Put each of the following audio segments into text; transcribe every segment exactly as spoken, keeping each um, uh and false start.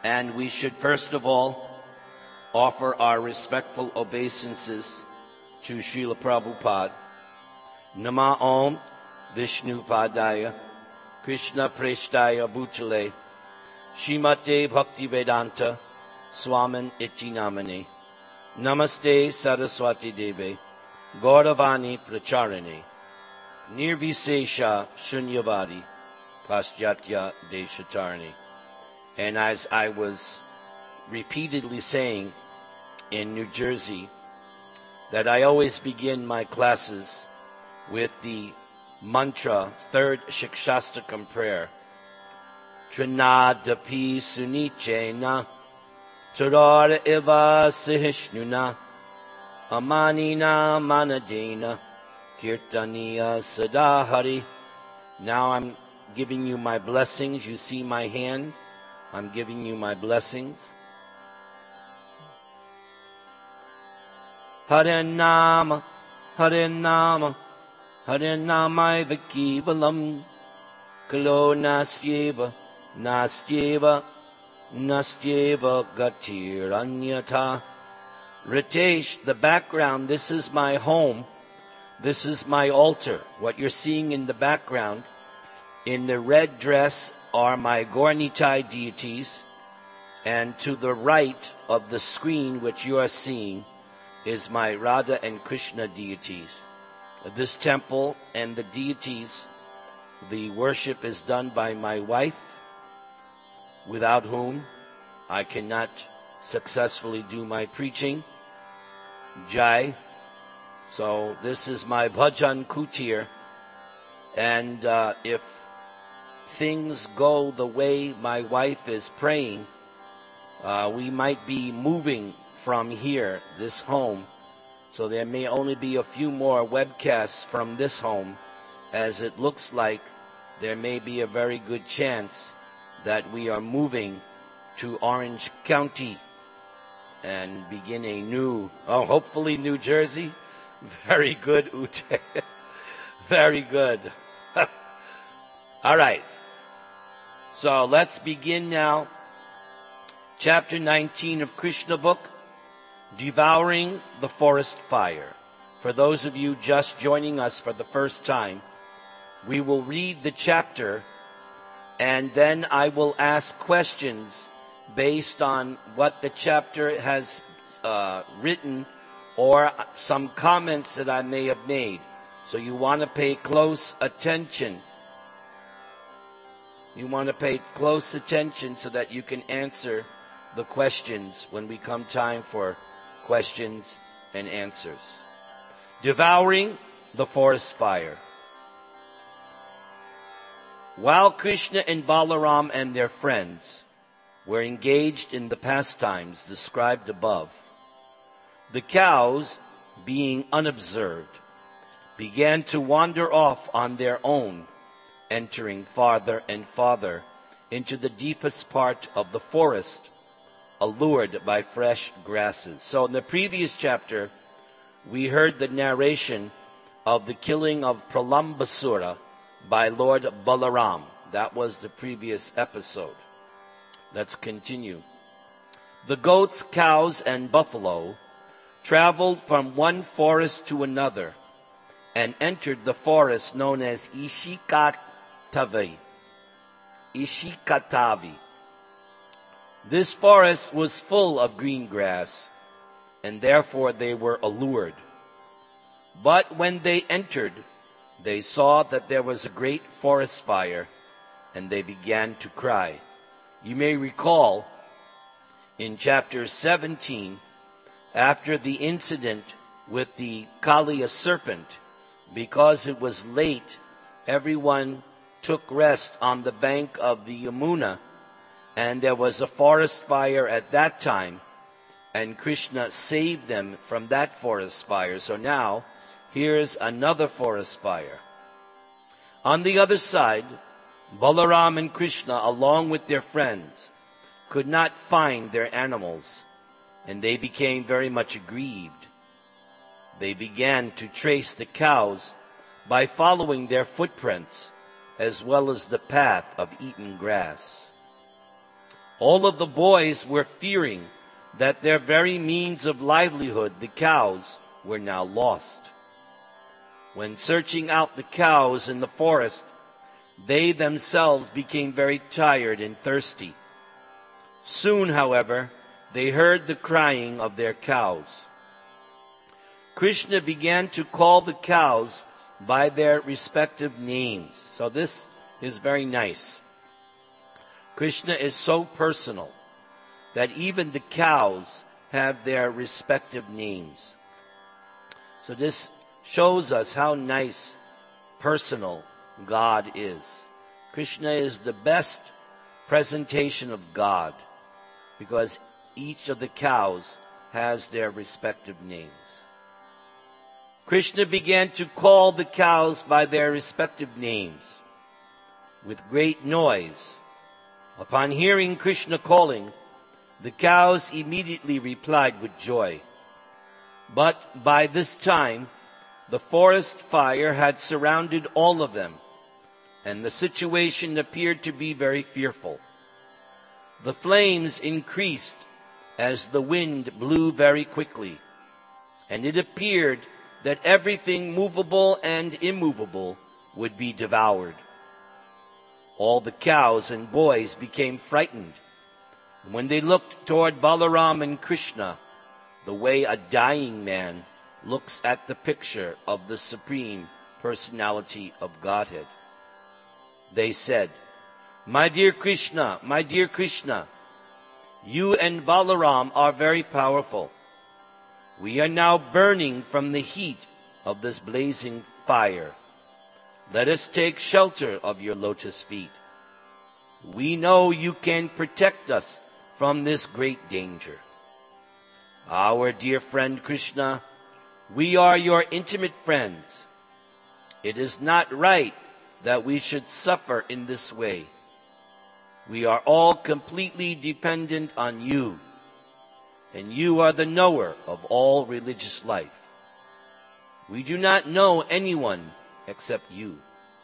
And we should first of all offer our respectful obeisances to Srila Prabhupada. Nama Om Vishnu Padaya Krishna Preshtaya Bhutale Srimate Bhakti Vedanta Swamin Iti Namane Namaste Saraswati Deve Gauravani Pracharane Nirvisesha Shunyavadi Paschatya Deshatarni. And as I was repeatedly saying in New Jersey, that I always begin my classes with the mantra, third Shikshastakam prayer. Trinadapi Sunichena Tarara Eva Sihishnuna Amanina Manadena Kirtaniya Sadahari. Now I'm giving you my blessings. You see my hand? I'm giving you my blessings. Hare Nama, Hare Nama, Hare Nama Vikivalam, Kalo Nastyeva, Nastyeva, Nastyeva Gatiranyata. Ritesh, the background, this is my home. This is my altar. What you're seeing in the background, in the red dress, are my Gaura-Nitai deities. And to the right of the screen which you are seeing is my Radha and Krishna deities. This temple and the deities, the worship is done by my wife, without whom I cannot successfully do my preaching. Jai. So this is my bhajan kutir. And uh, if things go the way my wife is praying, uh, we might be moving from here, this home. So there may only be a few more webcasts from this home, as it looks like there may be a very good chance that we are moving to Orange County and begin a new, oh, hopefully New Jersey. Very good, Ute. Very good. All right. So let's begin now. Chapter nineteen of Krishna book, Devouring the Forest Fire. For those of you just joining us for the first time, we will read the chapter and then I will ask questions based on what the chapter has uh, written or some comments that I may have made. So you want to pay close attention. You want to pay close attention so that you can answer the questions when we come time for questions and answers. Devouring the forest fire. While Krishna and Balaram and their friends were engaged in the pastimes described above, the cows, being unobserved, began to wander off on their own, entering farther and farther into the deepest part of the forest, allured by fresh grasses. So in the previous chapter, we heard the narration of the killing of Pralambasura by Lord Balaram. That was the previous episode. Let's continue. The goats, cows, and buffalo traveled from one forest to another and entered the forest known as Ishikatavi. Ishikatavi. This forest was full of green grass, and therefore they were allured. But when they entered, they saw that there was a great forest fire, and they began to cry. You may recall in chapter seventeen, after the incident with the Kaliya serpent, because it was late, everyone took rest on the bank of the Yamuna, and there was a forest fire at that time, and Krishna saved them from that forest fire. So now, here's another forest fire. On the other side, Balaram and Krishna, along with their friends, could not find their animals, and they became very much aggrieved. They began to trace the cows by following their footprints, as well as the path of eaten grass. All of the boys were fearing that their very means of livelihood, the cows, were now lost. When searching out the cows in the forest, they themselves became very tired and thirsty. Soon, however, they heard the crying of their cows. Krishna began to call the cows by their respective names. So this is very nice. Krishna is so personal that even the cows have their respective names. So this shows us how nice, personal God is. Krishna is the best presentation of God because each of the cows has their respective names. Krishna began to call the cows by their respective names with great noise. Upon hearing Krishna calling, the cows immediately replied with joy. But by this time, the forest fire had surrounded all of them, and the situation appeared to be very fearful. The flames increased as the wind blew very quickly, and it appeared that everything movable and immovable would be devoured. All the cows and boys became frightened. When they looked toward Balaram and Krishna, the way a dying man looks at the picture of the Supreme Personality of Godhead, they said, "My dear Krishna, my dear Krishna, you and Balaram are very powerful. We are now burning from the heat of this blazing fire. Let us take shelter of your lotus feet. We know you can protect us from this great danger. Our dear friend Krishna, we are your intimate friends. It is not right that we should suffer in this way. We are all completely dependent on you, and you are the knower of all religious life. We do not know anyone except you."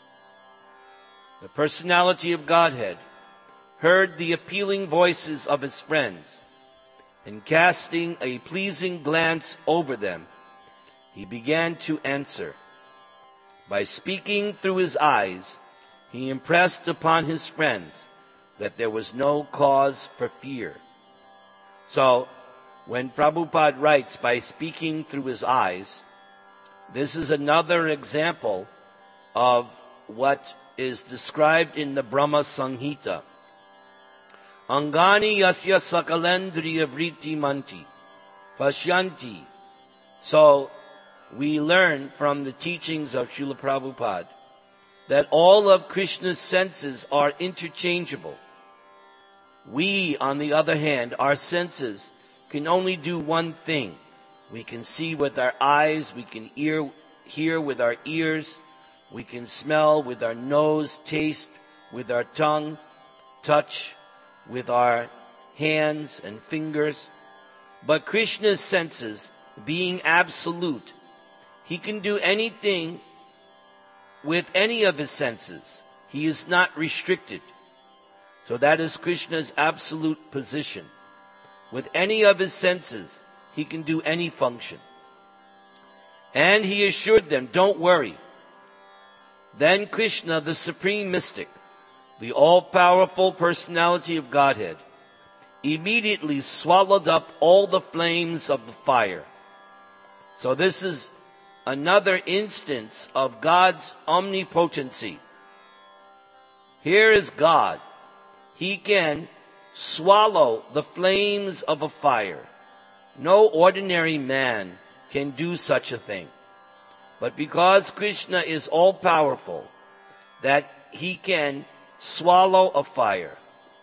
The personality of Godhead heard the appealing voices of his friends, and casting a pleasing glance over them, he began to answer. By speaking through his eyes, he impressed upon his friends that there was no cause for fear. So, when Prabhupada writes by speaking through his eyes, this is another example of what is described in the Brahma Samhita. Angani yasya sakalendriya vritti manti pashyanti. So, we learn from the teachings of Srila Prabhupada that all of Krishna's senses are interchangeable. We, on the other hand, our senses can only do one thing. We can see with our eyes, we can ear, hear with our ears, we can smell with our nose, taste with our tongue, touch with our hands and fingers. But Krishna's senses, being absolute, he can do anything with any of his senses. He is not restricted. So that is Krishna's absolute position. With any of his senses, he can do any function. And he assured them, don't worry. Then Krishna, the supreme mystic, the all-powerful personality of Godhead, immediately swallowed up all the flames of the fire. So this is another instance of God's omnipotency. Here is God. He can swallow the flames of a fire. No ordinary man can do such a thing. But because Krishna is all-powerful, that he can swallow a fire.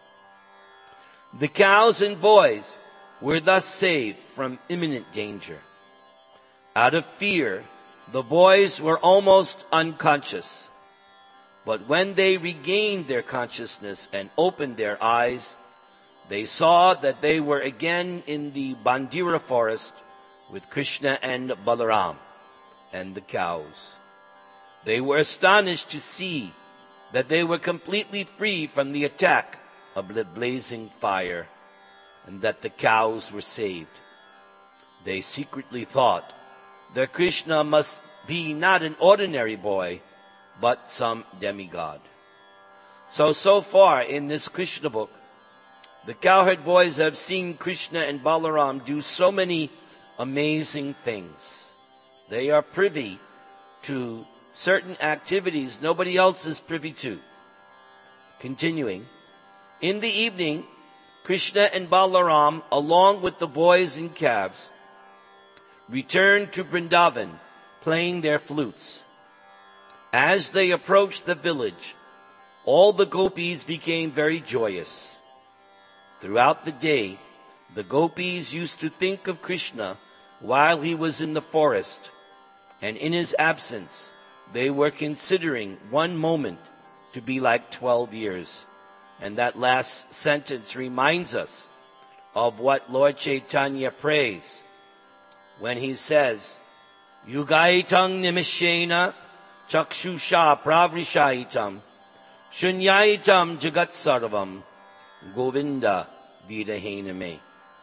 The cows and boys were thus saved from imminent danger. Out of fear, the boys were almost unconscious. But when they regained their consciousness and opened their eyes, they saw that they were again in the Bandira forest with Krishna and Balaram and the cows. They were astonished to see that they were completely free from the attack of the blazing fire, and that the cows were saved. They secretly thought that Krishna must be not an ordinary boy, but some demigod. So, so far in this Krishna book, the cowherd boys have seen Krishna and Balaram do so many amazing things. They are privy to certain activities nobody else is privy to. Continuing, in the evening, Krishna and Balaram, along with the boys and calves, returned to Vrindavan, playing their flutes. As they approached the village, all the gopis became very joyous. Throughout the day, the gopis used to think of Krishna while he was in the forest, and in his absence, they were considering one moment to be like twelve years. And that last sentence reminds us of what Lord Chaitanya prays when he says, Yugaitang nimishena chakshusha pravrishaitam shunyaitam jagatsarvam Govinda vidahename.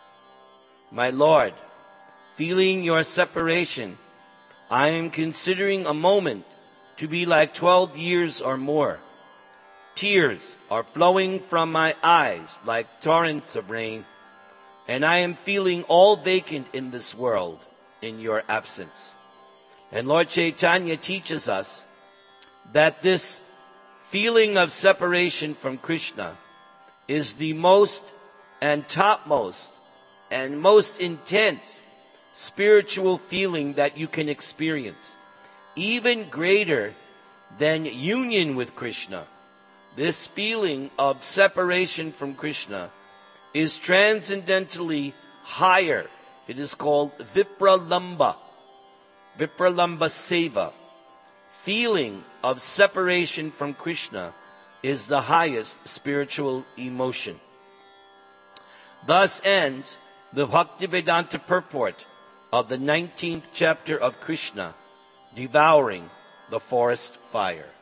My Lord, feeling your separation, I am considering a moment to be like twelve years or more. Tears are flowing from my eyes like torrents of rain, and I am feeling all vacant in this world in your absence. And Lord Chaitanya teaches us that this feeling of separation from Krishna is the most and topmost and most intense spiritual feeling that you can experience, even greater than union with Krishna. This feeling of separation from Krishna is transcendentally higher. It is called Vipralamba, Vipralamba Seva. Feeling of separation from Krishna is the highest spiritual emotion. Thus ends the Bhaktivedanta purport of the nineteenth chapter of Krishna, devouring the forest fire.